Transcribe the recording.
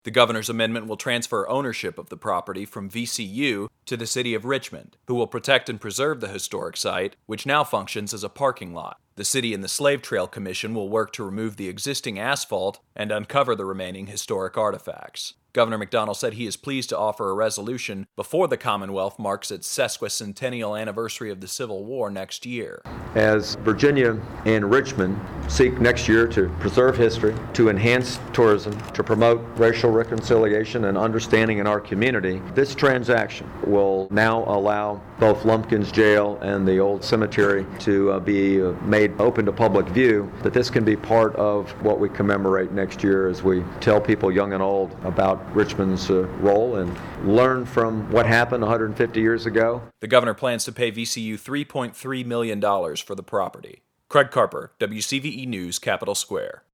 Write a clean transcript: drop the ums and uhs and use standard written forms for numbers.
The governor's amendment will transfer ownership of the property from VCU to the city of Richmond, who will protect and preserve the historic site, which now functions as a parking lot. The city and the Slave Trail Commission will work to remove the existing asphalt and uncover the remaining historic artifacts. Governor McDonnell said he is pleased to offer a resolution before the Commonwealth marks its sesquicentennial anniversary of the Civil War next year. As Virginia and Richmond seek next year to preserve history, to enhance tourism, to promote racial reconciliation and understanding in our community, this transaction will now allow both Lumpkins Jail and the old cemetery to be made open to public view, that this can be part of what we commemorate next year as we tell people young and old about Richmond's role and learn from what happened 150 years ago. The governor plans to pay VCU $3.3 million for the property. Craig Carper, WCVE News, Capitol Square.